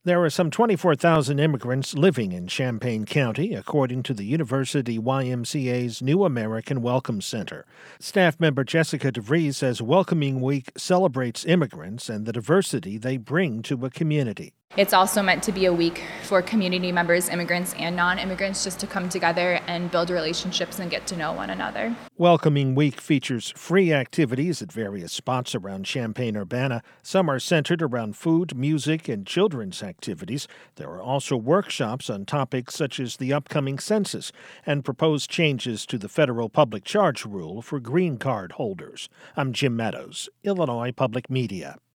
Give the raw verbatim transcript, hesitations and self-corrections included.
There are some twenty-four thousand immigrants living in Champaign County, according to the University Y M C A's New American Welcome Center. Staff member Jessica DeVries says Welcoming Week celebrates immigrants and the diversity they bring to a community. It's also meant to be a week for community members, immigrants and non-immigrants, just to come together and build relationships and get to know one another. Welcoming Week features free activities at various spots around Champaign-Urbana. Some are centered around food, music, and children's activities. There are also workshops on topics such as the upcoming census and proposed changes to the federal public charge rule for green card holders. I'm Jim Meadows, Illinois Public Media.